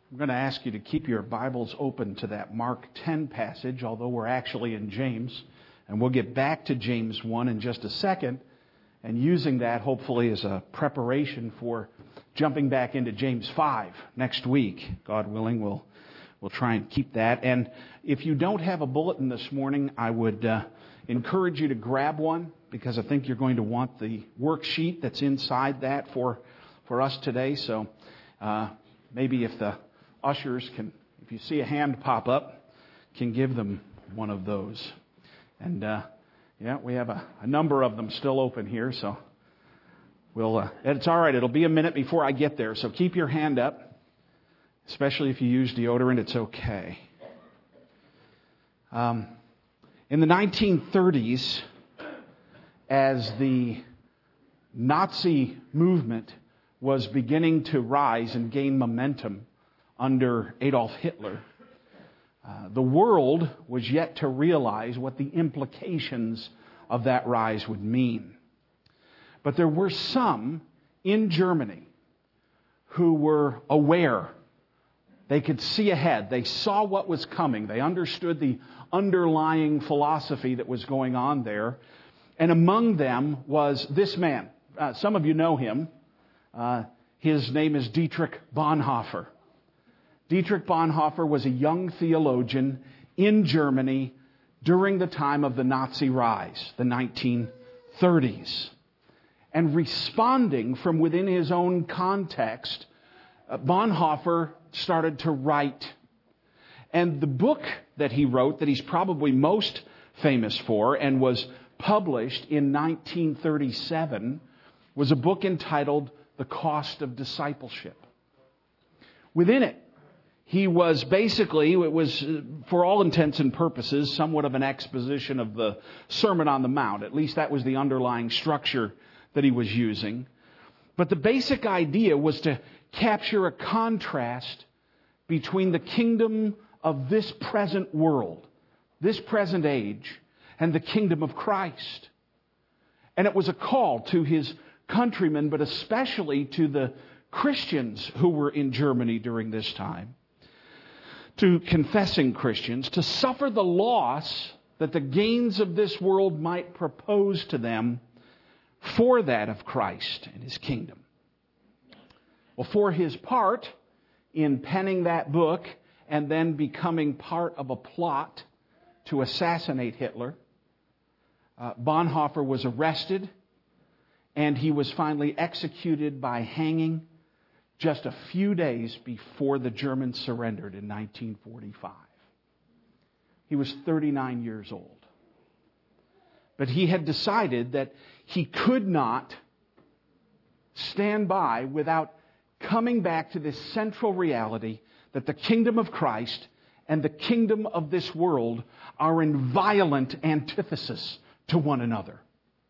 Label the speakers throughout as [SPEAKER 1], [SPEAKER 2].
[SPEAKER 1] I'm going to ask you to keep your Bibles open to that Mark 10 passage, although we're actually in James. And we'll get back to James 1 in just a second, and using that hopefully as a preparation for jumping back into James 5 next week. God willing, we'll try and keep that. And if you don't have a bulletin this morning, I would encourage you to grab one, because I think you're going to want the worksheet that's inside that for us today. So maybe if the ushers can, if you see a hand pop up, can give them one of those. And we have a number of them still open here, so it's all right. It'll be a minute before I get there, so keep your hand up, especially if you use deodorant. It's okay. In the 1930s, as the Nazi movement was beginning to rise and gain momentum under Adolf Hitler, the world was yet to realize what the implications of that rise would mean. But there were some in Germany who were aware. They could see ahead. They saw what was coming. They understood the underlying philosophy that was going on there. And among them was this man. Some of you know him. His name is Dietrich Bonhoeffer. Dietrich Bonhoeffer was a young theologian in Germany during the time of the Nazi rise, the 1930s. And responding from within his own context, Bonhoeffer started to write. And the book that he wrote, that he's probably most famous for and was published in 1937, was a book entitled The Cost of Discipleship. Within it, he was basically, it was for all intents and purposes, somewhat of an exposition of the Sermon on the Mount. At least that was the underlying structure that he was using. But the basic idea was to capture a contrast between the kingdom of this present world, this present age, and the kingdom of Christ. And it was a call to his countrymen, but especially to the Christians who were in Germany during this time, to confessing Christians, to suffer the loss that the gains of this world might propose to them for that of Christ and His kingdom. Well, for his part in penning that book and then becoming part of a plot to assassinate Hitler, Bonhoeffer was arrested, and he was finally executed by hanging just a few days before the Germans surrendered in 1945. He was 39 years old. But he had decided that he could not stand by without coming back to this central reality that the kingdom of Christ and the kingdom of this world are in violent antithesis to one another.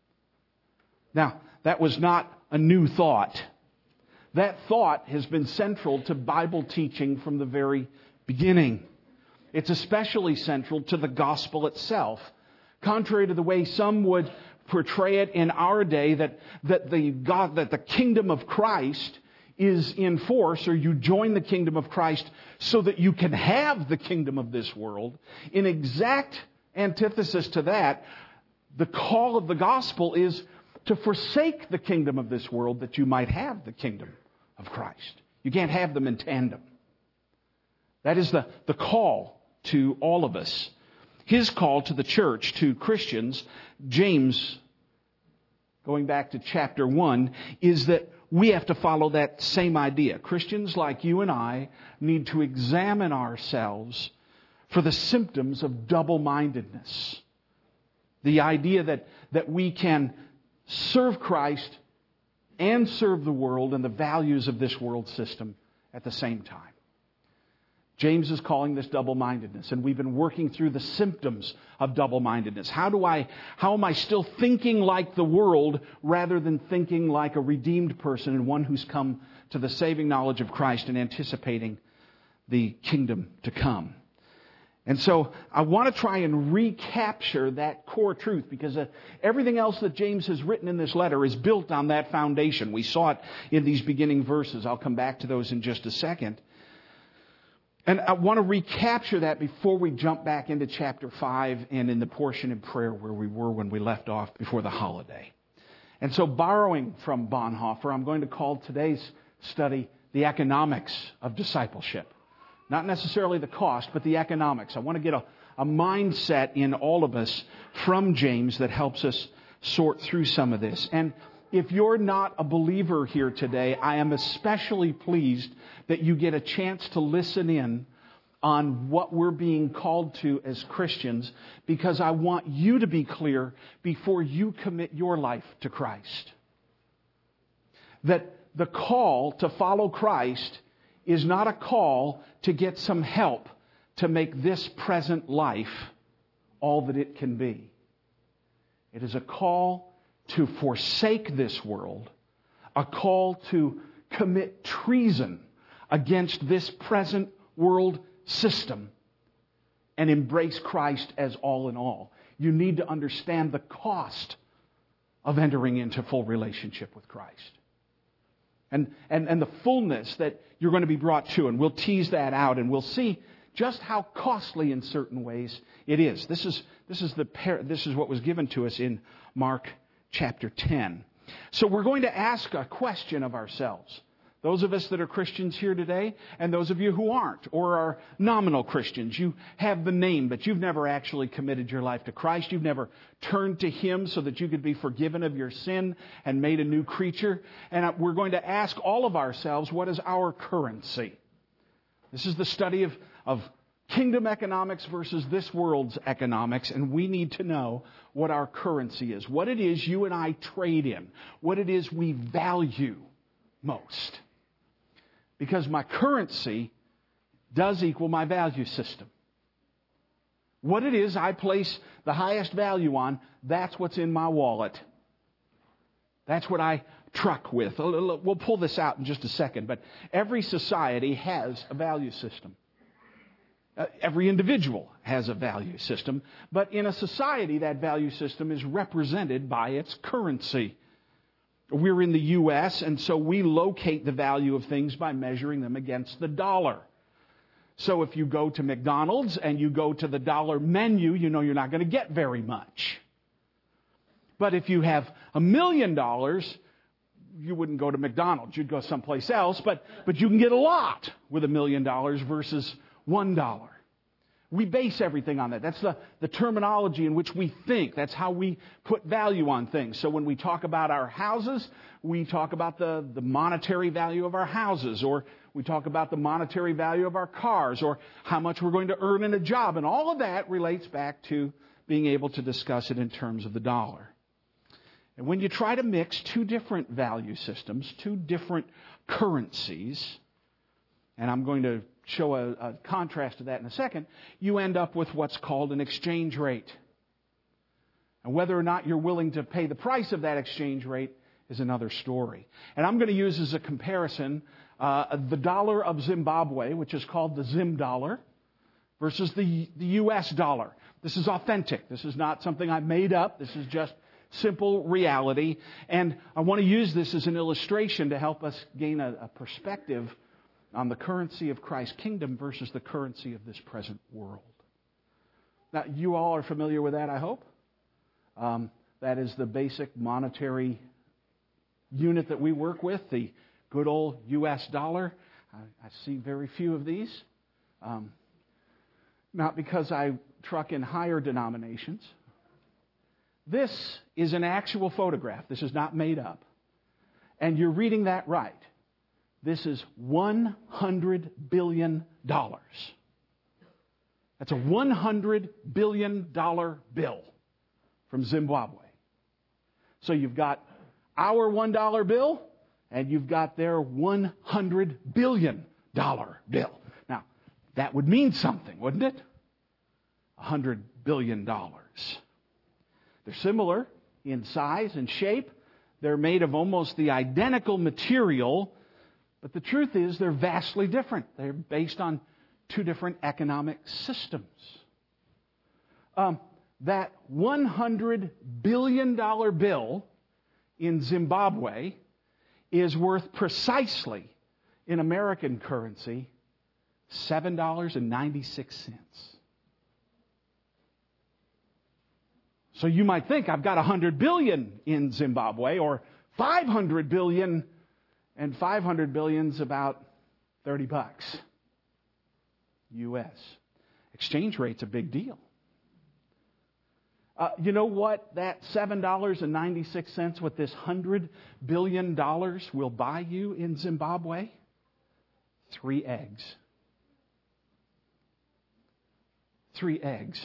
[SPEAKER 1] Now, that was not a new thought. That thought has been central to Bible teaching from the very beginning. It's especially central to the gospel itself. Contrary to the way some would portray it in our day, that the kingdom of Christ is in force, or you join the kingdom of Christ so that you can have the kingdom of this world. In exact antithesis to that, the call of the gospel is to forsake the kingdom of this world that you might have the kingdom of Christ. You can't have them in tandem. That is the call to all of us. His call to the church, to Christians, James, going back to chapter 1, is that we have to follow that same idea. Christians like you and I need to examine ourselves for the symptoms of double-mindedness. The idea that we can serve Christ and serve the world and the values of this world system at the same time. James is calling this double-mindedness, and we've been working through the symptoms of double-mindedness. How am I still thinking like the world rather than thinking like a redeemed person and one who's come to the saving knowledge of Christ and anticipating the kingdom to come? And so I want to try and recapture that core truth, because everything else that James has written in this letter is built on that foundation. We saw it in these beginning verses. I'll come back to those in just a second. And I want to recapture that before we jump back into chapter 5 and in the portion in prayer where we were when we left off before the holiday. And so borrowing from Bonhoeffer, I'm going to call today's study the economics of discipleship. Not necessarily the cost, but the economics. I want to get a mindset in all of us from James that helps us sort through some of this. And if you're not a believer here today, I am especially pleased that you get a chance to listen in on what we're being called to as Christians, because I want you to be clear before you commit your life to Christ. That the call to follow Christ is not a call to get some help to make this present life all that it can be. It is a call to forsake this world, a call to commit treason against this present world system and embrace Christ as all in all. You need to understand the cost of entering into full relationship with Christ. And the fullness that you're going to be brought to. And we'll tease that out and we'll see just how costly in certain ways it is. This is what was given to us in Mark chapter 10. So we're going to ask a question of ourselves. Those of us that are Christians here today, and those of you who aren't, or are nominal Christians, you have the name, but you've never actually committed your life to Christ. You've never turned to Him so that you could be forgiven of your sin and made a new creature. And we're going to ask all of ourselves, what is our currency? This is the study of kingdom economics versus this world's economics, and we need to know what our currency is, what it is you and I trade in, what it is we value most. Because my currency does equal my value system. What it is I place the highest value on, that's what's in my wallet. That's what I truck with. We'll pull this out in just a second, but every society has a value system. Every individual has a value system, but in a society, that value system is represented by its currency. We're in the U.S., and so we locate the value of things by measuring them against the dollar. So if you go to McDonald's and you go to the dollar menu, you know you're not going to get very much. But if you have $1 million, you wouldn't go to McDonald's. You'd go someplace else, but you can get a lot with $1 million versus $1. We base everything on that. That's the terminology in which we think. That's how we put value on things. So when we talk about our houses, we talk about the monetary value of our houses, or we talk about the monetary value of our cars, or how much we're going to earn in a job. And all of that relates back to being able to discuss it in terms of the dollar. And when you try to mix two different value systems, two different currencies, and I'm going to show a contrast to that in a second, you end up with what's called an exchange rate. And whether or not you're willing to pay the price of that exchange rate is another story. And I'm going to use as a comparison the dollar of Zimbabwe, which is called the Zim dollar, versus the U.S. dollar. This is authentic. This is not something I made up. This is just simple reality. And I want to use this as an illustration to help us gain a perspective on the currency of Christ's kingdom versus the currency of this present world. Now, you all are familiar with that, I hope. That is the basic monetary unit that we work with, the good old U.S. dollar. I see very few of these. Not because I truck in higher denominations. This is an actual photograph. This is not made up. And you're reading that right. This is $100 billion. That's a $100 billion bill from Zimbabwe. So you've got our $1 bill, and you've got their $100 billion bill. Now, that would mean something, wouldn't it? $100 billion. They're similar in size and shape. They're made of almost the identical material. But the truth is they're vastly different. They're based on two different economic systems. That $100 billion bill in Zimbabwe is worth precisely, in American currency, $7.96. So you might think I've got $100 billion in Zimbabwe or $500 billion, and $500 billion's about $30 U.S. Exchange rate's a big deal. You know what that $7.96, what this $100 billion will buy you in Zimbabwe? 3 eggs. 3 eggs.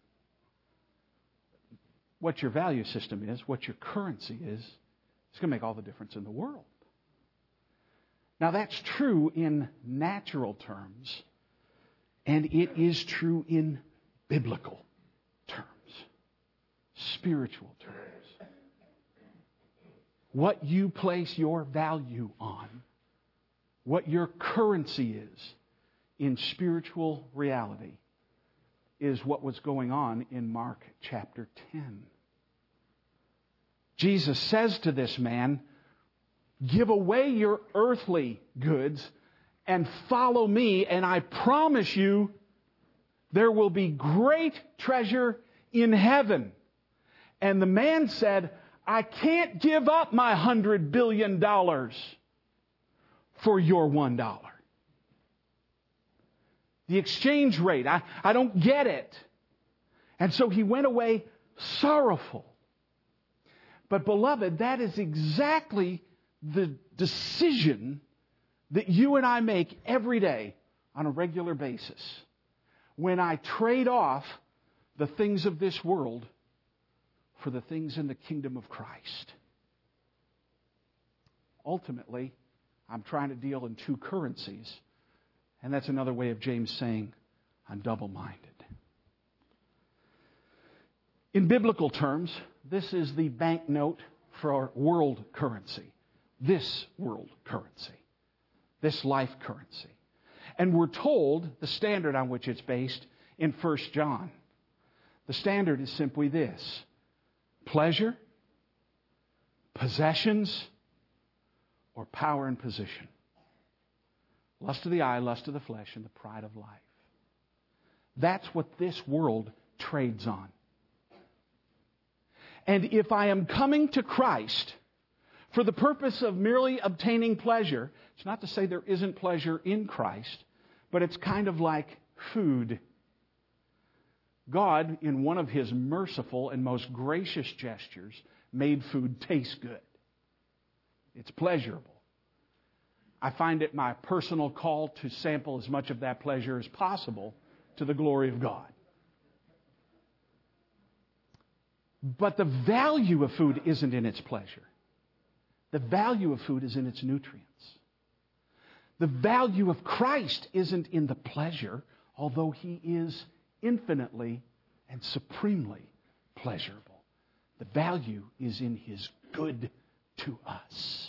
[SPEAKER 1] What your value system is, what your currency is, it's going to make all the difference in the world. Now that's true in natural terms, and it is true in biblical terms, spiritual terms. What you place your value on, what your currency is in spiritual reality, is what was going on in Mark chapter 10. Jesus says to this man, give away your earthly goods and follow me, and I promise you there will be great treasure in heaven. And the man said, I can't give up my $100 billion for your $1. The exchange rate, I don't get it. And so he went away sorrowful. But beloved, that is exactly the decision that you and I make every day on a regular basis. When I trade off the things of this world for the things in the kingdom of Christ. Ultimately, I'm trying to deal in 2 currencies. And that's another way of James saying, I'm double-minded. In biblical terms, this is the banknote for our world currency. This world currency. This life currency. And we're told the standard on which it's based in 1 John. The standard is simply this: pleasure, possessions, or power and position. Lust of the eye, lust of the flesh, and the pride of life. That's what this world trades on. And if I am coming to Christ for the purpose of merely obtaining pleasure, it's not to say there isn't pleasure in Christ, but it's kind of like food. God, in one of His merciful and most gracious gestures, made food taste good. It's pleasurable. I find it my personal call to sample as much of that pleasure as possible to the glory of God. But the value of food isn't in its pleasure. The value of food is in its nutrients. The value of Christ isn't in the pleasure, although He is infinitely and supremely pleasurable. The value is in His good to us.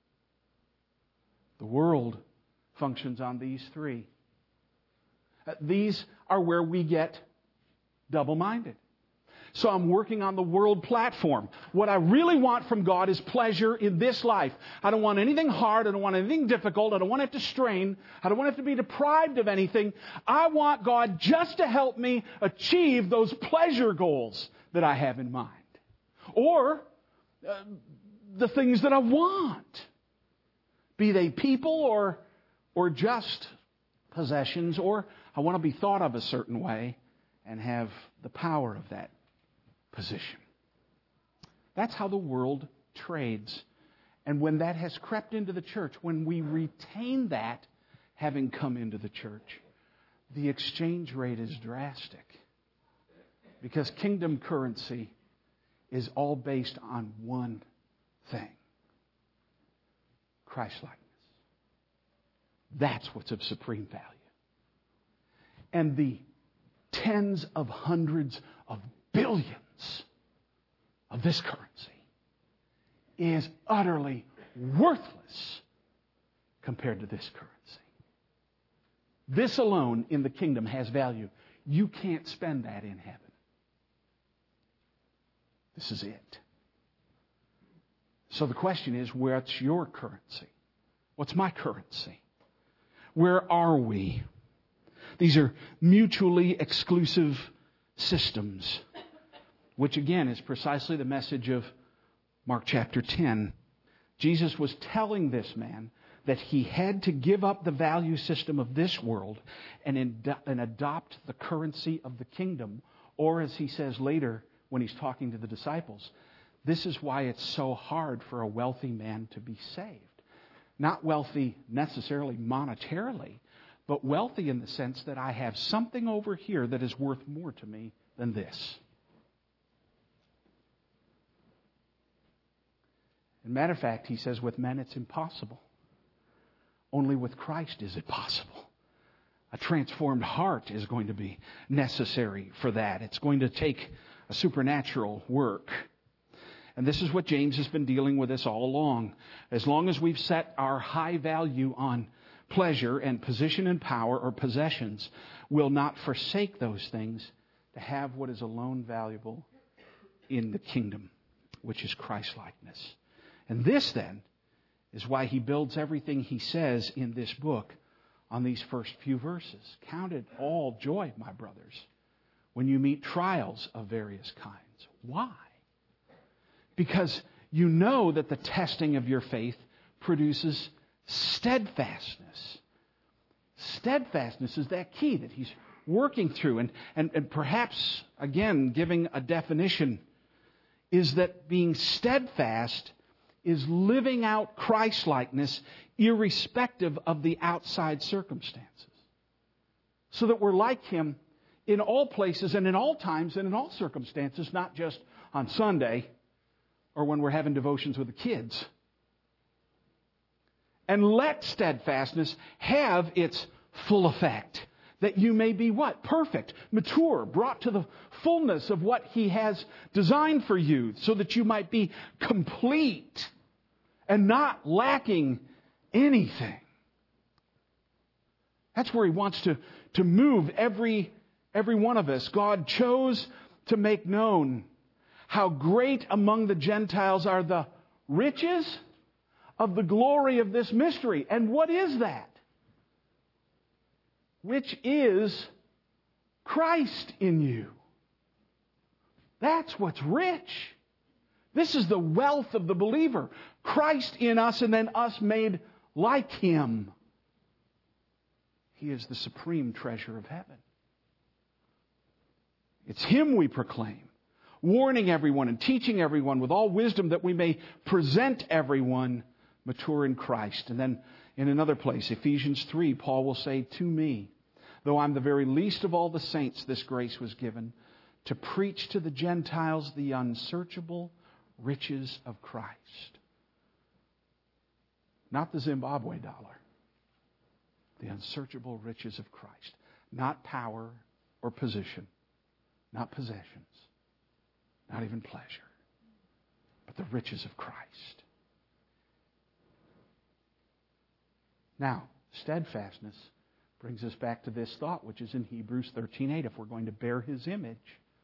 [SPEAKER 1] The world functions on these 3. These are where we get double-minded. So I'm working on the world platform. What I really want from God is pleasure in this life. I don't want anything hard. I don't want anything difficult. I don't want it to strain. I don't want it to be deprived of anything. I want God just to help me achieve those pleasure goals that I have in mind. Or the things that I want. Be they people or just possessions, or I want to be thought of a certain way and have the power of that position. That's how the world trades. And when that has crept into the church, when we retain that having come into the church, the exchange rate is drastic. Because kingdom currency is all based on one thing: Christ-likeness. That's what's of supreme value. And the tens of hundreds of billions of this currency is utterly worthless compared to this currency. This alone in the kingdom has value. You can't spend that in heaven. This is it. So the question is, what's your currency? What's my currency? Where are we? These are mutually exclusive systems, which again is precisely the message of Mark chapter 10. Jesus was telling this man that he had to give up the value system of this world and adopt the currency of the kingdom. Or as he says later when he's talking to the disciples, this is why it's so hard for a wealthy man to be saved. Not wealthy necessarily monetarily, but wealthy in the sense that I have something over here that is worth more to me than this. As a matter of fact, he says, with men it's impossible. Only with Christ is it possible. A transformed heart is going to be necessary for that. It's going to take a supernatural work. And this is what James has been dealing with us all along. As long as we've set our high value on pleasure and position and power or possessions, we'll not forsake those things to have what is alone valuable in the kingdom, which is Christ-likeness. And this, then, is why he builds everything he says in this book on these first few verses. Count it all joy, my brothers, when you meet trials of various kinds. Why? Because you know that the testing of your faith produces steadfastness. Steadfastness is that key that he's working through. And perhaps, again, giving a definition, is that being steadfast is living out Christ-likeness irrespective of the outside circumstances. So that we're like Him in all places and in all times and in all circumstances, not just on Sunday or when we're having devotions with the kids. And let steadfastness have its full effect, that you may be what? Perfect, mature, brought to the fullness of what He has designed for you, so that you might be complete and not lacking anything. That's where He wants to move every one of us. God chose to make known how great among the Gentiles are the riches of the glory of this mystery. And what is that? Which is Christ in you. That's what's rich. This is the wealth of the believer. Christ in us and then us made like Him. He is the supreme treasure of heaven. It's Him we proclaim, warning everyone and teaching everyone with all wisdom, that we may present everyone mature in Christ. And then in another place, Ephesians 3, Paul will say, to me, though I'm the very least of all the saints, this grace was given, to preach to the Gentiles the unsearchable riches of Christ. Not the Zimbabwe dollar. The unsearchable riches of Christ. Not power or position. Not possessions. Not even pleasure. But the riches of Christ. Now, steadfastness brings us back to this thought, which is in Hebrews 13:8. If we're going to bear His image,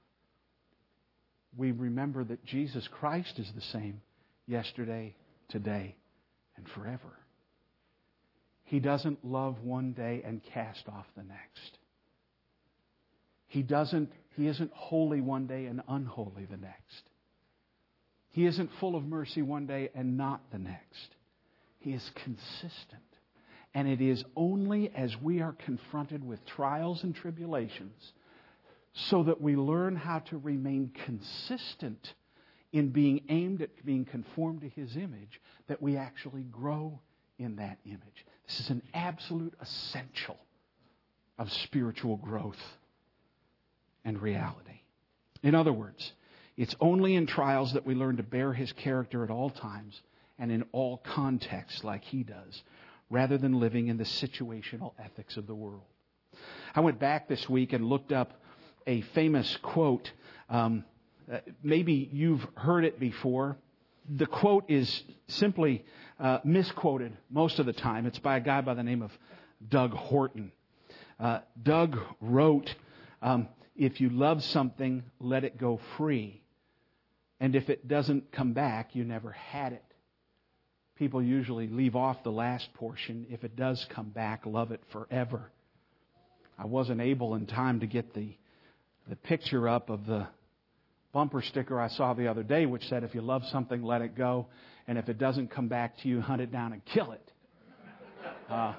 [SPEAKER 1] we remember that Jesus Christ is the same yesterday, today, and forever. He doesn't love one day and cast off the next. He isn't holy one day and unholy the next. He isn't full of mercy one day and not the next. He is consistent. And it is only as we are confronted with trials and tribulations, so that we learn how to remain consistent in being aimed at being conformed to His image, that we actually grow in that image. This is an absolute essential of spiritual growth and reality. In other words, it's only in trials that we learn to bear His character at all times and in all contexts like He does, rather than living in the situational ethics of the world. I went back this week and looked up a famous quote. Maybe you've heard it before. The quote is simply misquoted most of the time. It's by a guy by the name of Doug Horton. Doug wrote, if you love something, let it go free. And if it doesn't come back, you never had it. People usually leave off the last portion. If it does come back, love it forever. I wasn't able in time to get the picture up of the bumper sticker I saw the other day, which said, if you love something, let it go. And if it doesn't come back to you, hunt it down and kill it. I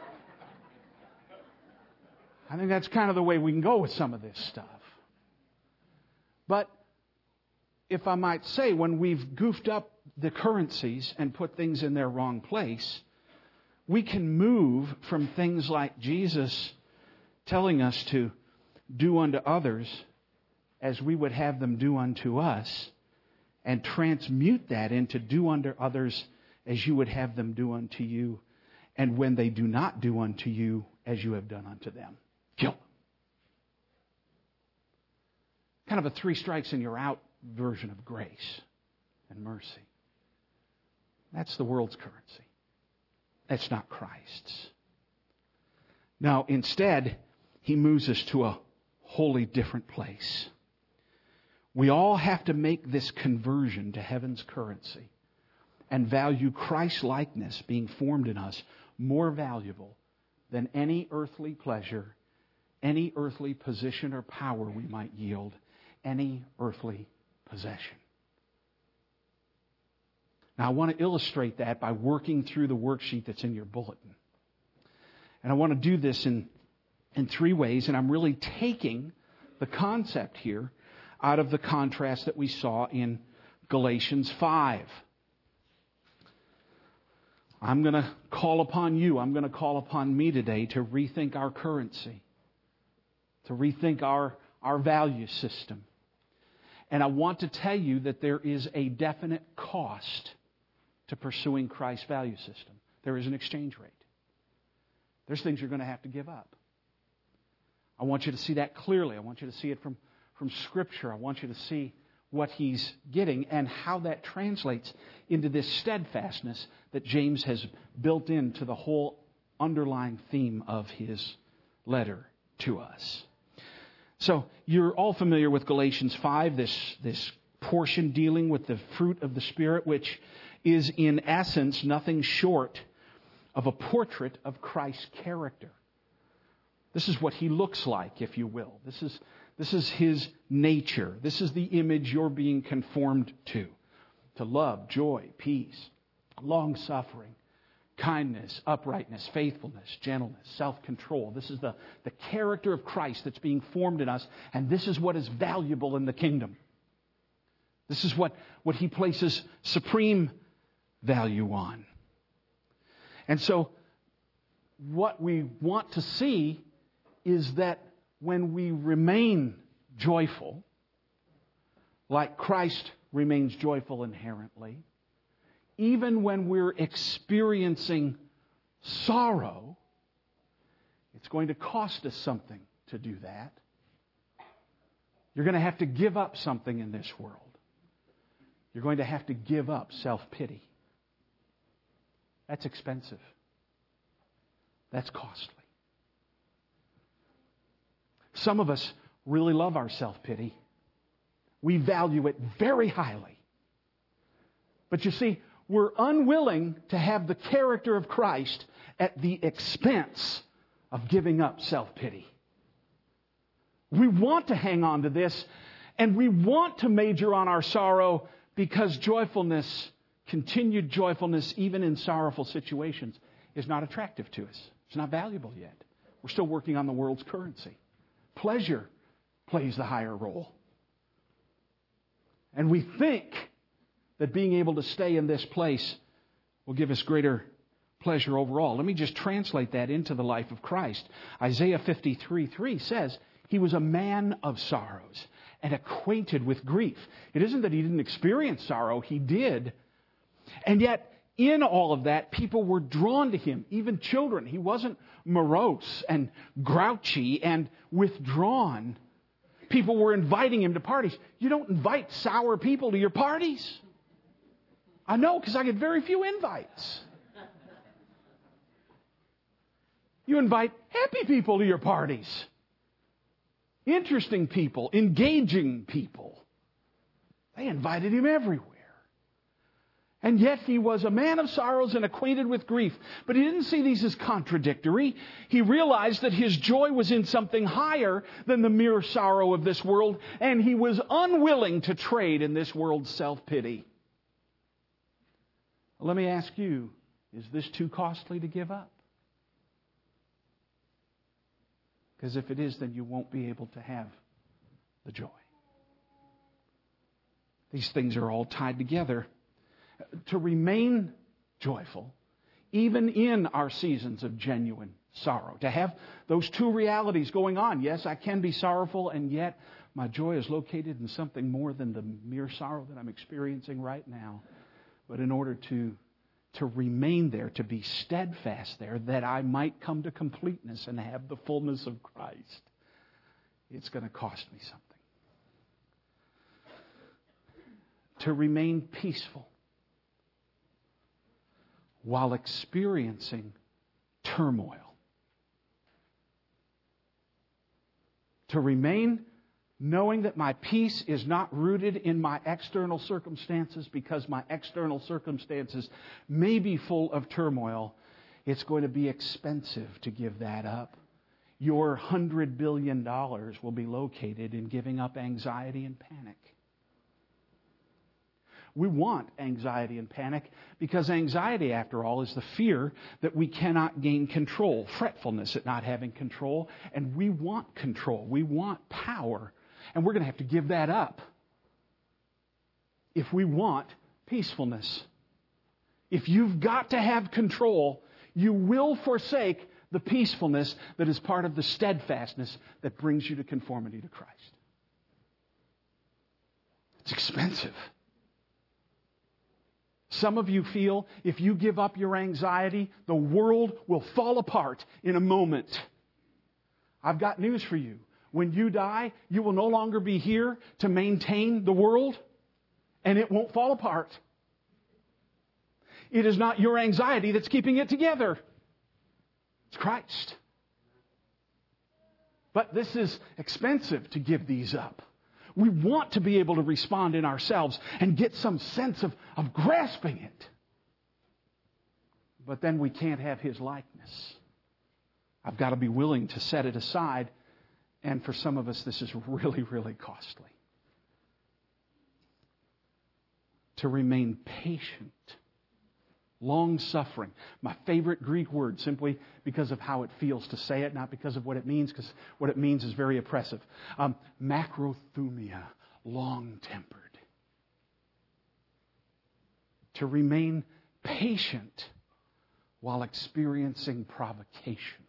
[SPEAKER 1] think that's kind of the way we can go with some of this stuff. But if I might say, when we've goofed up the currencies and put things in their wrong place, we can move from things like Jesus telling us to do unto others as we would have them do unto us, and transmute that into do unto others as you would have them do unto you, and when they do not do unto you as you have done unto them, kill them. Kind of a 3 strikes and you're out version of grace and mercy. That's the world's currency. That's not Christ's. Now, instead, He moves us to a wholly different place. We all have to make this conversion to heaven's currency and value Christ-likeness being formed in us more valuable than any earthly pleasure, any earthly position or power we might yield, any earthly possession. Now, I want to illustrate that by working through the worksheet that's in your bulletin. And I want to do this in 3 ways, and I'm really taking the concept here out of the contrast that we saw in Galatians 5. I'm going to call upon you, I'm going to call upon me today to rethink our currency, to rethink our value system. And I want to tell you that there is a definite cost to pursuing Christ's value system. There is an exchange rate. There's things you're going to have to give up. I want you to see that clearly. I want you to see it from Scripture. I want you to see what he's getting and how that translates into this steadfastness that James has built into the whole underlying theme of his letter to us. So you're all familiar with Galatians 5, this portion dealing with the fruit of the Spirit, which is in essence nothing short of a portrait of Christ's character. This is what he looks like, if you will. This is his nature. This is the image you're being conformed to. To love, joy, peace, long-suffering, kindness, uprightness, faithfulness, gentleness, self-control. This is the character of Christ that's being formed in us, and this is what is valuable in the kingdom. This is what he places supreme value on. And so what we want to see is that when we remain joyful, like Christ remains joyful inherently, even when we're experiencing sorrow, it's going to cost us something to do that. You're going to have to give up something in this world. You're going to have to give up self-pity. That's expensive. That's costly. Some of us really love our self-pity. We value it very highly. But you see, we're unwilling to have the character of Christ at the expense of giving up self-pity. We want to hang on to this, and we want to major on our sorrow because joyfulness, continued joyfulness, even in sorrowful situations, is not attractive to us. It's not valuable yet. We're still working on the world's currency. Pleasure plays the higher role. And we think that being able to stay in this place will give us greater pleasure overall. Let me just translate that into the life of Christ. Isaiah 53:3 says, He was a man of sorrows and acquainted with grief. It isn't that He didn't experience sorrow. He did. And yet, in all of that, people were drawn to Him, even children. He wasn't morose and grouchy and withdrawn. People were inviting Him to parties. You don't invite sour people to your parties. I know, because I get very few invites. You invite happy people to your parties. Interesting people, engaging people. They invited Him everywhere. And yet he was a man of sorrows and acquainted with grief. But he didn't see these as contradictory. He realized that his joy was in something higher than the mere sorrow of this world. And he was unwilling to trade in this world's self-pity. Let me ask you, is this too costly to give up? Because if it is, then you won't be able to have the joy. These things are all tied together. To remain joyful, even in our seasons of genuine sorrow. To have those two realities going on. Yes, I can be sorrowful, and yet my joy is located in something more than the mere sorrow that I'm experiencing right now. But in order to remain there, to be steadfast there, that I might come to completeness and have the fullness of Christ, it's going to cost me something. To remain peaceful while experiencing turmoil. To remain knowing that my peace is not rooted in my external circumstances, because my external circumstances may be full of turmoil. It's going to be expensive to give that up. Your $100 billion will be located in giving up anxiety and panic. We want anxiety and panic because anxiety, after all, is the fear that we cannot gain control, fretfulness at not having control, and we want control. We want power, and we're going to have to give that up if we want peacefulness. If you've got to have control, you will forsake the peacefulness that is part of the steadfastness that brings you to conformity to Christ. It's expensive. Some of you feel if you give up your anxiety, the world will fall apart in a moment. I've got news for you. When you die, you will no longer be here to maintain the world, and it won't fall apart. It is not your anxiety that's keeping it together. It's Christ. But this is expensive to give these up. We want to be able to respond in ourselves and get some sense of grasping it. But then we can't have His likeness. I've got to be willing to set it aside. And for some of us, this is really, really costly. To remain patient. Long-suffering. My favorite Greek word, simply because of how it feels to say it, not because of what it means, because what it means is very oppressive. Macrothumia, long-tempered. To remain patient while experiencing provocation.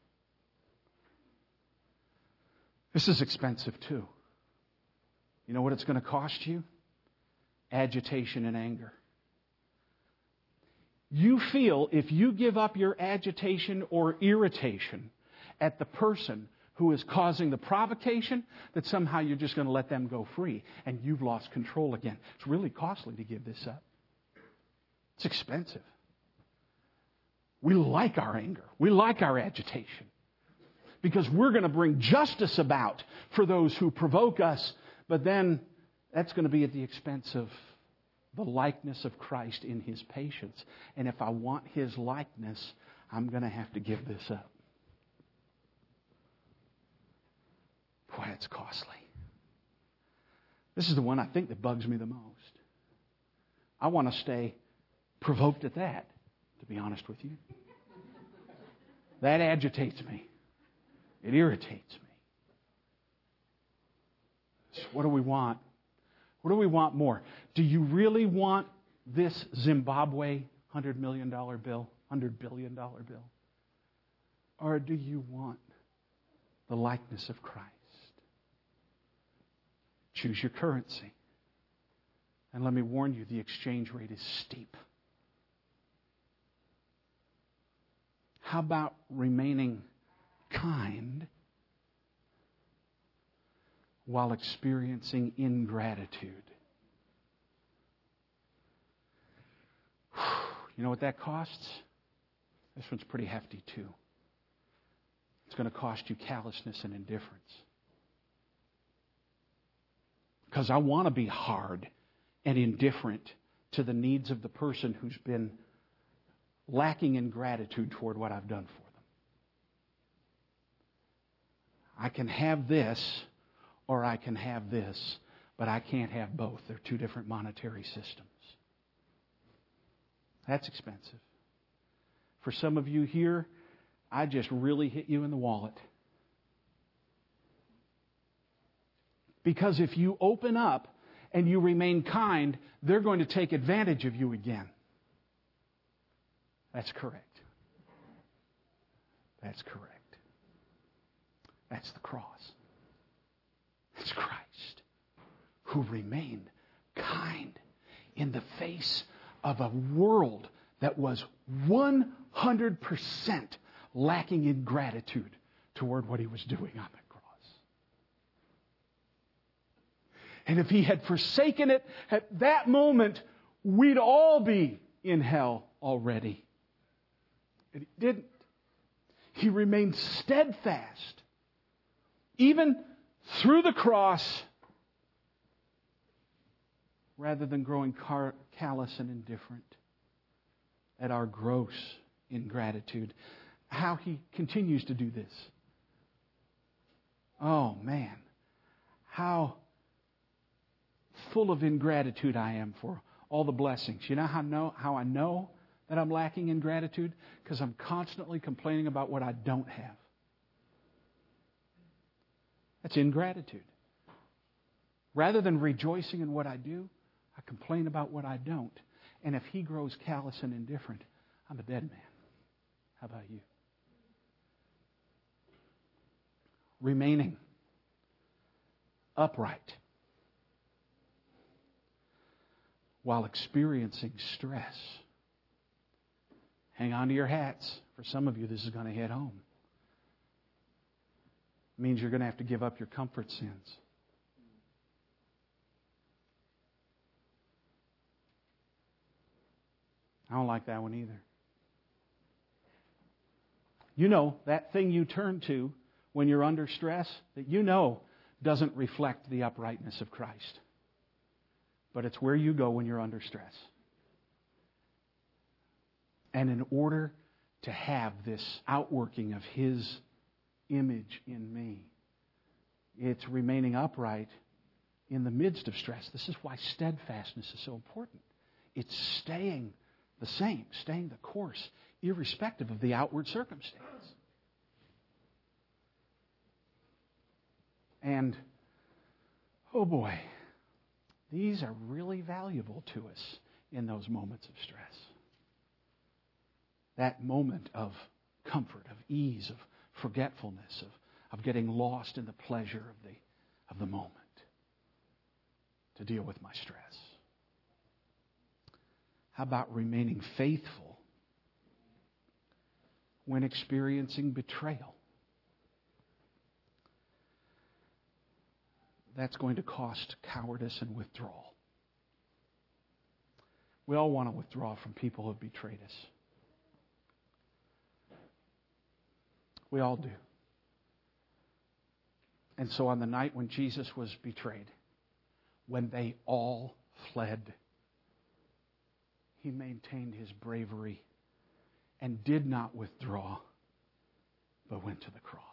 [SPEAKER 1] This is expensive too. You know what it's going to cost you? Agitation and anger. You feel if you give up your agitation or irritation at the person who is causing the provocation, that somehow you're just going to let them go free and you've lost control again. It's really costly to give this up. It's expensive. We like our anger. We like our agitation because we're going to bring justice about for those who provoke us, but then that's going to be at the expense of the likeness of Christ in His patience. And if I want His likeness, I'm going to have to give this up. Boy, it's costly. This is the one I think that bugs me the most. I want to stay provoked at that, to be honest with you. That agitates me. It irritates me. So what do we want? What do we want more? Do you really want this Zimbabwe $100 million bill, $100 billion bill? Or do you want the likeness of Christ? Choose your currency. And let me warn you, the exchange rate is steep. How about remaining kind while experiencing ingratitude? You know what that costs? This one's pretty hefty too. It's going to cost you callousness and indifference. Because I want to be hard and indifferent to the needs of the person who's been lacking in gratitude toward what I've done for them. I can have this or I can have this, but I can't have both. They're two different monetary systems. That's expensive. For some of you here, I just really hit you in the wallet. Because if you open up and you remain kind, they're going to take advantage of you again. That's correct. That's correct. That's the cross. It's Christ who remained kind in the face of a world that was 100% lacking in gratitude toward what He was doing on the cross. And if He had forsaken it at that moment, we'd all be in hell already. And He didn't. He remained steadfast, even through the cross, rather than growing callous and indifferent at our gross ingratitude. How He continues to do this. Oh, man. How full of ingratitude I am for all the blessings. You know how I know that I'm lacking in gratitude? Because I'm constantly complaining about what I don't have. That's ingratitude. Rather than rejoicing in what I do, I complain about what I don't. And if He grows callous and indifferent, I'm a dead man. How about you? Remaining upright while experiencing stress. Hang on to your hats. For some of you, this is going to hit home. It means you're going to have to give up your comfort sins. I don't like that one either. You know, that thing you turn to when you're under stress, that you know doesn't reflect the uprightness of Christ. But it's where you go when you're under stress. And in order to have this outworking of His image in me, it's remaining upright in the midst of stress. This is why steadfastness is so important. It's staying the same, staying the course, irrespective of the outward circumstance. And, oh boy, these are really valuable to us in those moments of stress. That moment of comfort, of ease, of forgetfulness, of getting lost in the pleasure of the moment to deal with my stress. How about remaining faithful when experiencing betrayal? That's going to cost cowardice and withdrawal. We all want to withdraw from people who have betrayed us. We all do. And so on the night when Jesus was betrayed, when they all fled, He maintained His bravery and did not withdraw, but went to the cross.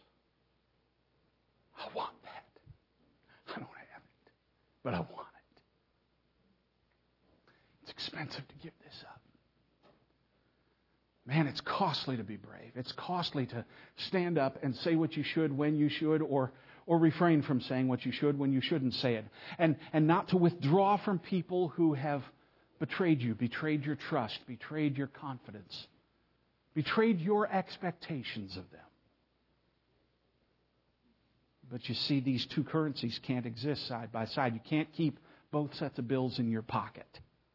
[SPEAKER 1] I want that. I don't have it, but I want it. It's expensive to give this up. Man, it's costly to be brave. It's costly to stand up and say what you should when you should, or refrain from saying what you should when you shouldn't say it. And not to withdraw from people who have betrayed you, betrayed your trust, betrayed your confidence, betrayed your expectations of them. But you see, these two currencies can't exist side by side. You can't keep both sets of bills in your pocket.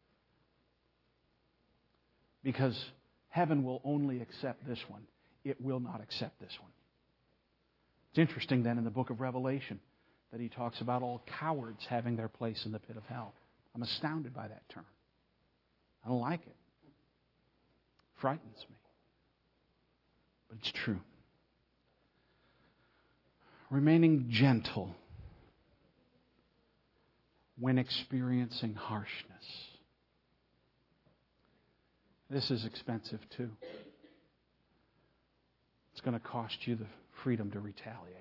[SPEAKER 1] Because heaven will only accept this one. It will not accept this one. It's interesting then in the book of Revelation that He talks about all cowards having their place in the pit of hell. I'm astounded by that term. I don't like it. It frightens me. But it's true. Remaining gentle when experiencing harshness. This is expensive too. It's going to cost you the freedom to retaliate.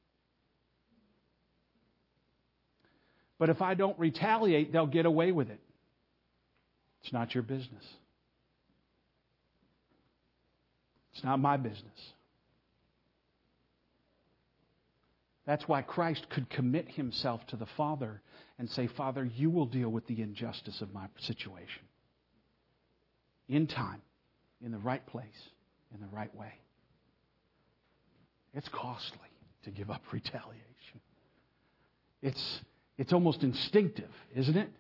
[SPEAKER 1] But if I don't retaliate, they'll get away with it. It's not your business. It's not my business. That's why Christ could commit himself to the Father and say, Father, you will deal with the injustice of my situation. In time, in the right place, in the right way. It's costly to give up retaliation. It's almost instinctive, isn't it?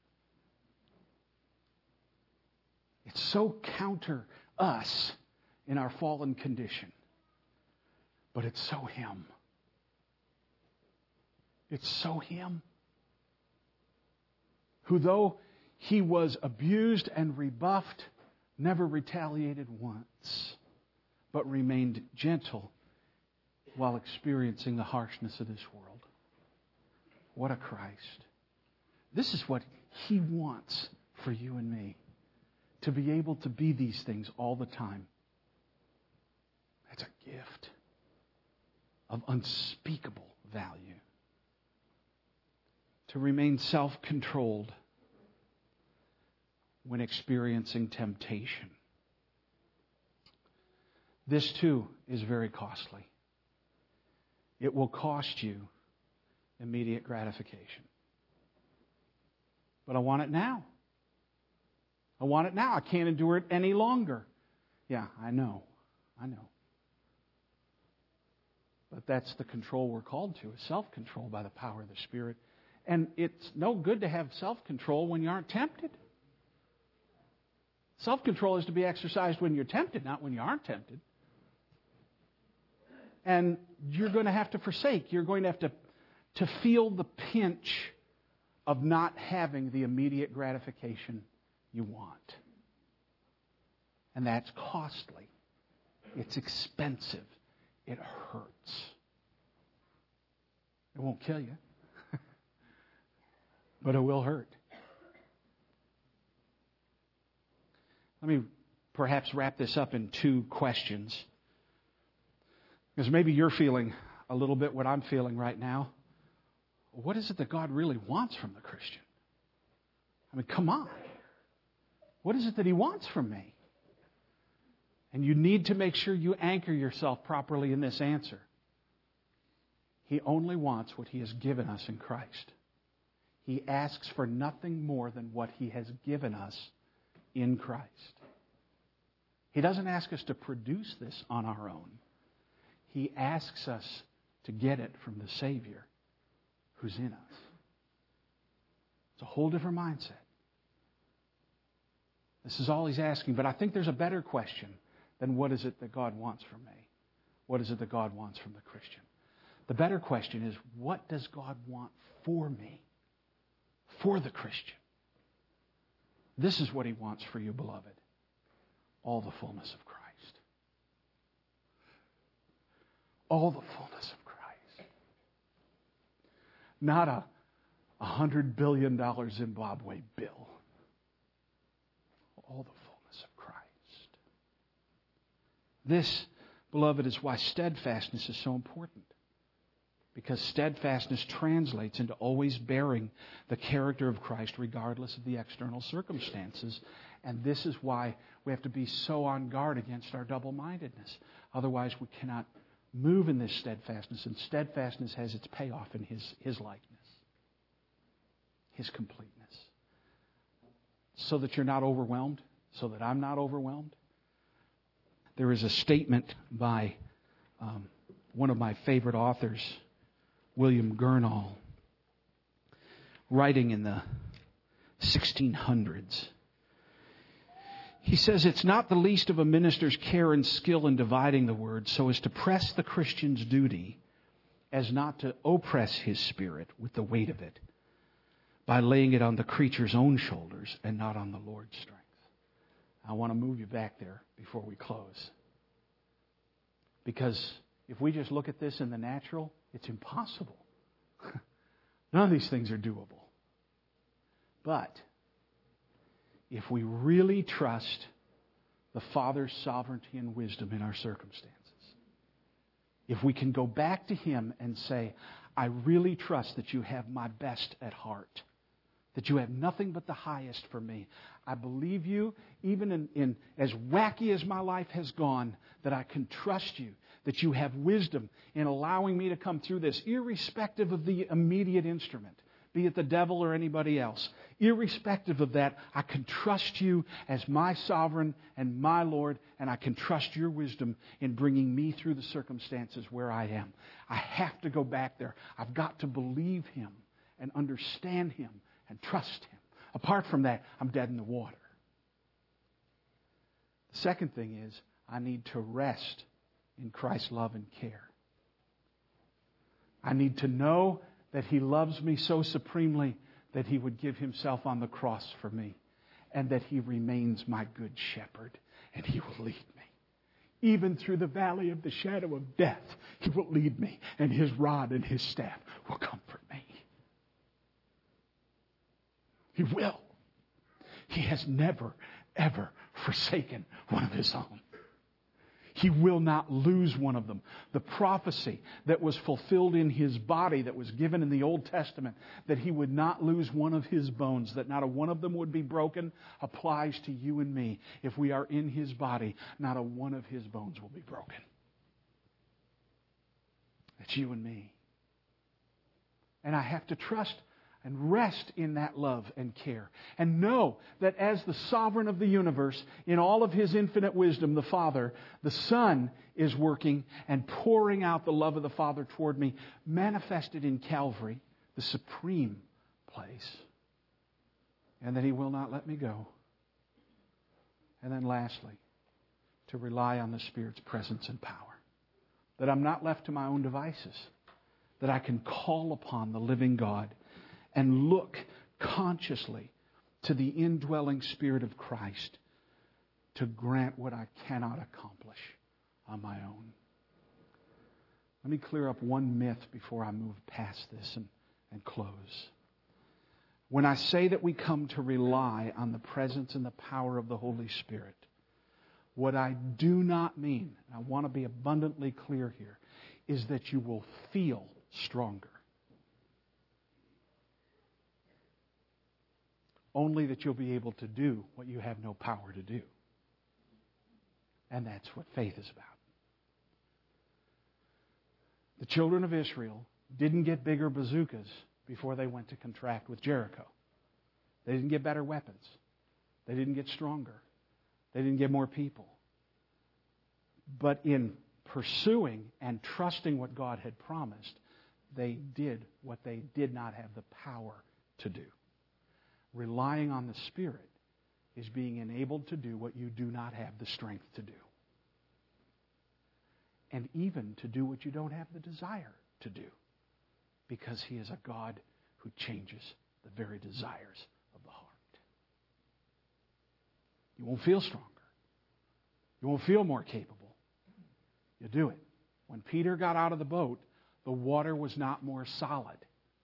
[SPEAKER 1] It's so counter us in our fallen condition. But it's so Him. It's so Him. Who, though He was abused and rebuffed, never retaliated once, but remained gentle while experiencing the harshness of this world. What a Christ. This is what He wants for you and me. To be able to be these things all the time. That's a gift of unspeakable value. To remain self-controlled when experiencing temptation. This too is very costly. It will cost you immediate gratification. But I want it now. I want it now. I can't endure it any longer. Yeah, I know. But that's the control we're called to, is self-control by the power of the Spirit. And it's no good to have self-control when you aren't tempted. Self-control is to be exercised when you're tempted, not when you aren't tempted. And you're going to have to forsake. You're going to have to feel the pinch of not having the immediate gratification you want. And that's costly. It's expensive. It hurts. It won't kill you. But it will hurt. Let me perhaps wrap this up in two questions. Because maybe you're feeling a little bit what I'm feeling right now. What is it that God really wants from the Christian? I mean, come on. What is it that He wants from me? And you need to make sure you anchor yourself properly in this answer. He only wants what He has given us in Christ. He asks for nothing more than what He has given us in Christ. He doesn't ask us to produce this on our own. He asks us to get it from the Savior who's in us. It's a whole different mindset. This is all He's asking. But I think there's a better question than what is it that God wants from me? What is it that God wants from the Christian? The better question is, what does God want for me? For the Christian. This is what He wants for you, beloved. All the fullness of Christ. All the fullness of Christ. Not a $100 billion Zimbabwe bill. All the fullness of Christ. This, beloved, is why steadfastness is so important. Because steadfastness translates into always bearing the character of Christ regardless of the external circumstances. And this is why we have to be so on guard against our double-mindedness. Otherwise, we cannot move in this steadfastness. And steadfastness has its payoff in His likeness. His completeness. So that you're not overwhelmed. So that I'm not overwhelmed. There is a statement by one of my favorite authors, William Gurnall, writing in the 1600s. He says, it's not the least of a minister's care and skill in dividing the word so as to press the Christian's duty as not to oppress his spirit with the weight of it by laying it on the creature's own shoulders and not on the Lord's strength. I want to move you back there before we close. Because if we just look at this in the natural, it's impossible. None of these things are doable. But if we really trust the Father's sovereignty and wisdom in our circumstances. If we can go back to Him and say, I really trust that you have my best at heart, that you have nothing but the highest for me. I believe you, even in as wacky as my life has gone, that I can trust you, that you have wisdom in allowing me to come through this, irrespective of the immediate instrument, be it the devil or anybody else. Irrespective of that, I can trust you as my sovereign and my Lord, and I can trust your wisdom in bringing me through the circumstances where I am. I have to go back there. I've got to believe Him and understand Him and trust Him. Apart from that, I'm dead in the water. The second thing is, I need to rest in Christ's love and care. I need to know that He loves me so supremely that He would give Himself on the cross for me, and that He remains my good shepherd, and He will lead me. Even through the valley of the shadow of death, He will lead me, and His rod and His staff will comfort me. He will. He has never, ever forsaken one of His own. He will not lose one of them. The prophecy that was fulfilled in His body, that was given in the Old Testament, that He would not lose one of His bones, that not a one of them would be broken, applies to you and me. If we are in His body, not a one of His bones will be broken. That's you and me. And I have to trust and rest in that love and care. And know that as the sovereign of the universe, in all of His infinite wisdom, the Father, the Son is working and pouring out the love of the Father toward me, manifested in Calvary, the supreme place. And that He will not let me go. And then lastly, to rely on the Spirit's presence and power. That I'm not left to my own devices. That I can call upon the living God and look consciously to the indwelling Spirit of Christ to grant what I cannot accomplish on my own. Let me clear up one myth before I move past this and close. When I say that we come to rely on the presence and the power of the Holy Spirit, what I do not mean, and I want to be abundantly clear here, is that you will feel stronger. Only that you'll be able to do what you have no power to do. And that's what faith is about. The children of Israel didn't get bigger bazookas before they went to contract with Jericho. They didn't get better weapons. They didn't get stronger. They didn't get more people. But in pursuing and trusting what God had promised, they did what they did not have the power to do. Relying on the Spirit is being enabled to do what you do not have the strength to do. And even to do what you don't have the desire to do. Because He is a God who changes the very desires of the heart. You won't feel stronger. You won't feel more capable. You do it. When Peter got out of the boat, the water was not more solid.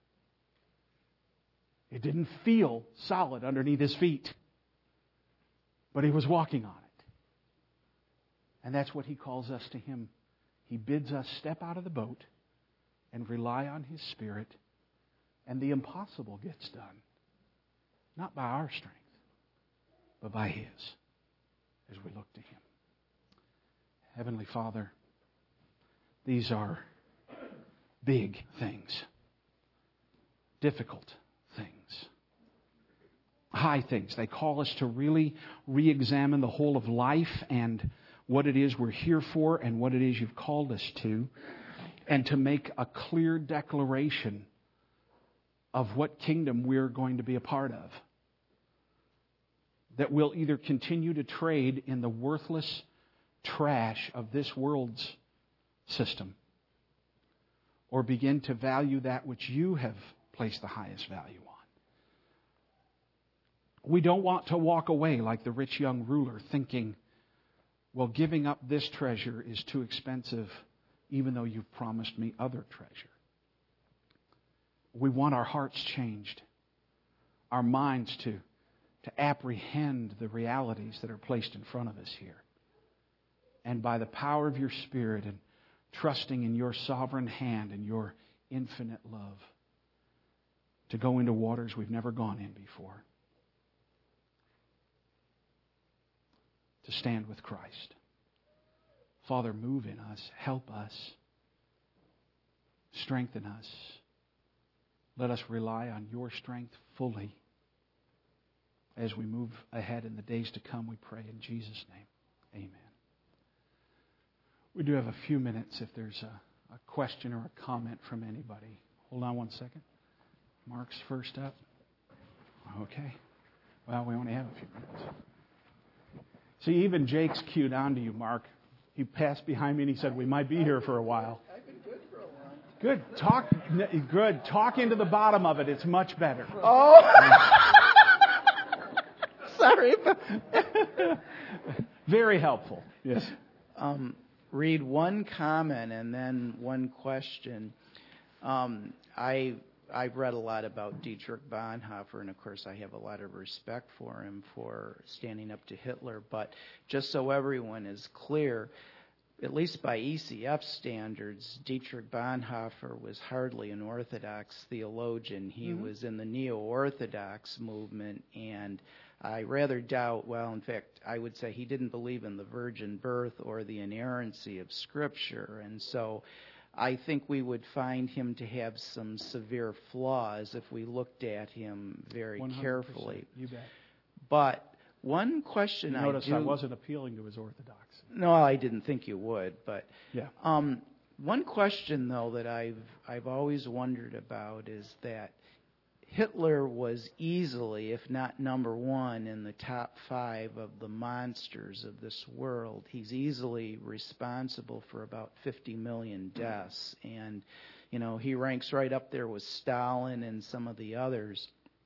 [SPEAKER 1] It didn't feel solid underneath his feet. But he was walking on it. And that's what He calls us to Him. He bids us step out of the boat and rely on His Spirit. And the impossible gets done. Not by our strength, but by His, as we look to Him. Heavenly Father, these are big things. Difficult things. High things. They call us to really re-examine the whole of life and what it is we're here for and what it is You've called us to, and to make a clear declaration of what kingdom we're going to be a part of. That we'll either continue to trade in the worthless trash of this world's system, or begin to value that which You have placed the highest value on. We don't want to walk away like the rich young ruler thinking, well, giving up this treasure is too expensive, even though You've promised me other treasure. We want our hearts changed, our minds to to apprehend the realities that are placed in front of us here. And by the power of your Spirit and trusting in your sovereign hand and your infinite love, to go into waters we've never gone in before. To stand with Christ. Father, move in us. Help us. Strengthen us. Let us rely on your strength fully as we move ahead in the days to come, we pray in Jesus' name. Amen. We do have a few minutes if there's a question or a comment from anybody. Hold on one second. Mark's first up. Okay. Well, we only have a few minutes. See, even Jake's cued on to you, Mark. He passed behind me and he said, we might be here for a while.
[SPEAKER 2] I've been good for a while.
[SPEAKER 1] Good. Talk into the bottom of it. It's much better.
[SPEAKER 2] Oh! Sorry.
[SPEAKER 1] Very helpful. Yes.
[SPEAKER 2] Read one comment and then one question. I've read a lot about Dietrich Bonhoeffer, and of course I have a lot of respect for him for standing up to Hitler. But just so everyone is clear, at least by ECF standards, Dietrich Bonhoeffer was hardly an Orthodox theologian. He was in the Neo-Orthodox movement, and I rather doubt, well, in fact, I would say he didn't believe in the virgin birth or the inerrancy of Scripture. And so I think we would find him to have some severe flaws if we looked at him very
[SPEAKER 1] 100%.
[SPEAKER 2] Carefully.
[SPEAKER 1] You bet.
[SPEAKER 2] But one question
[SPEAKER 1] Notice I wasn't appealing to his orthodoxy.
[SPEAKER 2] No, I didn't think you would. But
[SPEAKER 1] yeah.
[SPEAKER 2] One question, though, that I've always wondered about is that Hitler was easily, if not number one, in the top 5 of the monsters of this world. He's easily responsible for about 50 million deaths. And, he ranks right up there with Stalin and some of the others.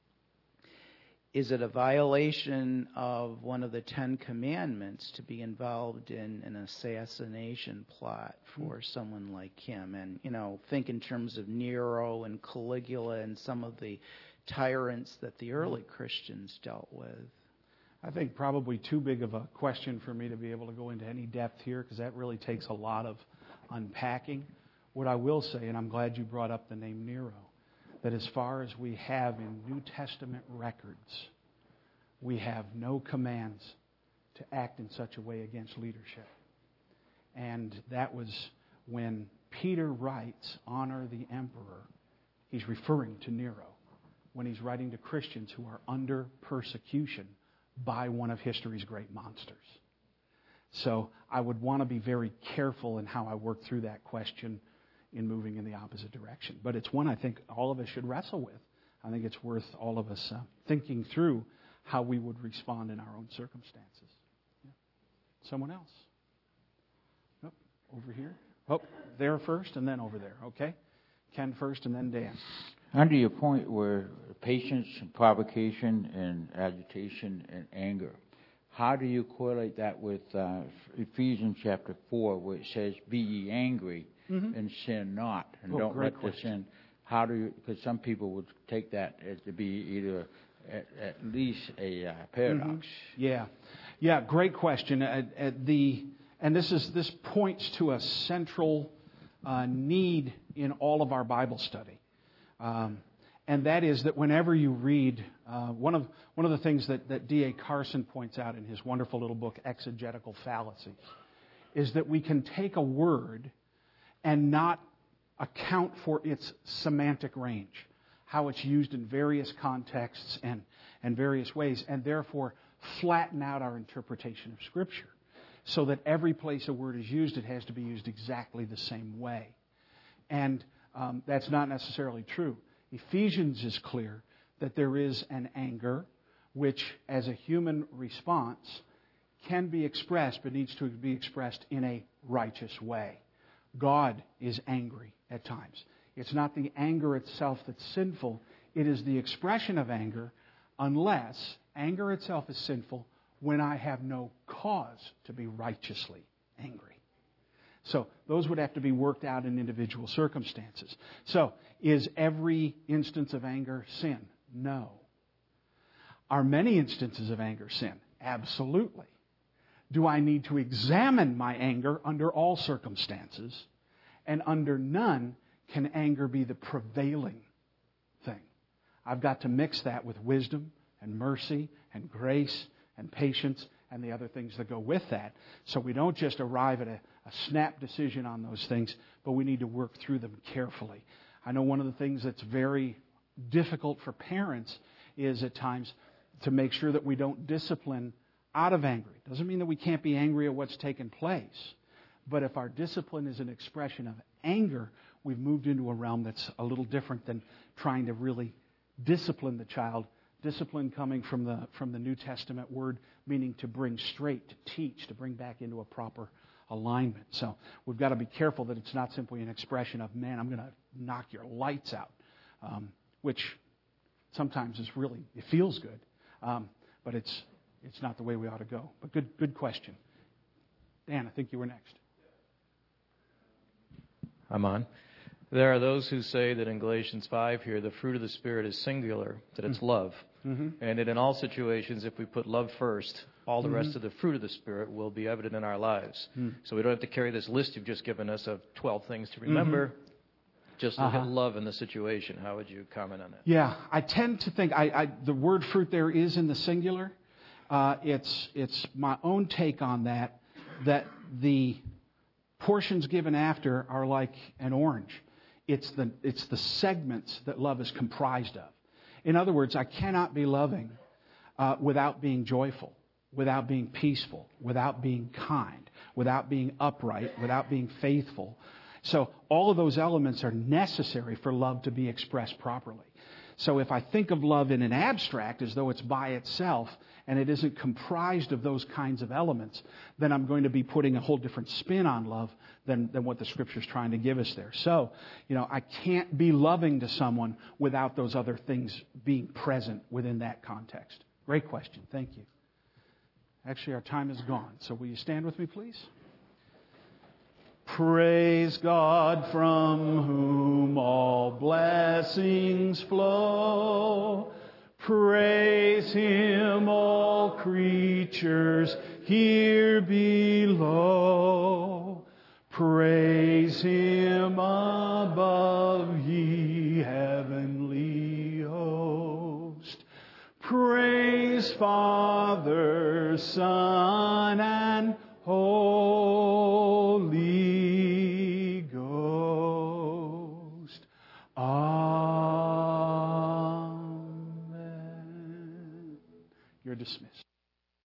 [SPEAKER 2] Is it a violation of one of the 10 Commandments to be involved in an assassination plot for someone like him? And, think in terms of Nero and Caligula and some of the tyrants that the early Christians dealt with.
[SPEAKER 1] I think probably too big of a question for me to be able to go into any depth here, because that really takes a lot of unpacking. What I will say, and I'm glad you brought up the name Nero, that as far as we have in New Testament records, we have no commands to act in such a way against leadership. And that was when Peter writes, honor the emperor, he's referring to Nero when he's writing to Christians who are under persecution by one of history's great monsters. So I would want to be very careful in how I work through that question in moving in the opposite direction. But it's one I think all of us should wrestle with. I think it's worth all of us thinking through how we would respond in our own circumstances. Yeah. Someone else? Nope. Over here? Oh, there first and then over there. Okay. Ken first and then Dan.
[SPEAKER 3] Under your point where patience and provocation and agitation and anger, how do you correlate that with Ephesians chapter 4 where it says, be ye angry and sin not, and don't let the sin. How do you, because some people would take that as to be either at least a paradox.
[SPEAKER 1] Yeah, great question. And this points to a central need in all of our Bible study. And that is that whenever you read, one of the things that D.A. Carson points out in his wonderful little book, Exegetical Fallacies, is that we can take a word and not account for its semantic range, how it's used in various contexts and various ways, and therefore flatten out our interpretation of Scripture so that every place a word is used, it has to be used exactly the same way. And that's not necessarily true. Ephesians is clear that there is an anger which, as a human response, can be expressed, but needs to be expressed in a righteous way. God is angry at times. It's not the anger itself that's sinful. It is the expression of anger, unless anger itself is sinful when I have no cause to be righteously angry. So those would have to be worked out in individual circumstances. So is every instance of anger sin? No. Are many instances of anger sin? Absolutely. Do I need to examine my anger under all circumstances? And under none can anger be the prevailing thing. I've got to mix that with wisdom and mercy and grace and patience and the other things that go with that. So we don't just arrive at a snap decision on those things, but we need to work through them carefully. I know one of the things that's very difficult for parents is at times to make sure that we don't discipline out of anger. It doesn't mean that we can't be angry at what's taken place. But if our discipline is an expression of anger, we've moved into a realm that's a little different than trying to really discipline the child. Discipline coming from the New Testament word, meaning to bring straight, to teach, to bring back into a proper alignment. So we've got to be careful that it's not simply an expression of, man, I'm going to knock your lights out, which sometimes is really, it feels good, but it's not the way we ought to go. But good question. Dan, I think you were next.
[SPEAKER 4] I'm on. There are those who say that in Galatians 5 here, the fruit of the Spirit is singular, that it's love. Mm-hmm. And that in all situations, if we put love first, all the rest of the fruit of the Spirit will be evident in our lives. So we don't have to carry this list you've just given us of 12 things to remember. Just look at love in the situation. How would you comment on that?
[SPEAKER 1] Yeah, I tend to think the word fruit there is in the singular. It's my own take on that the portions given after are like an orange. It's the segments that love is comprised of. In other words, I cannot be loving without being joyful, without being peaceful, without being kind, without being upright, without being faithful. So all of those elements are necessary for love to be expressed properly. So if I think of love in an abstract as though it's by itself and it isn't comprised of those kinds of elements, then I'm going to be putting a whole different spin on love than what the Scripture's trying to give us there. So, I can't be loving to someone without those other things being present within that context. Great question. Thank you. Actually, our time is gone. So will you stand with me, please? Praise God from whom all blessings flow. Praise Him, all creatures here below. Praise Him above, ye heavenly host. Praise Father, Son, and Holy Ghost. Amen. You're dismissed.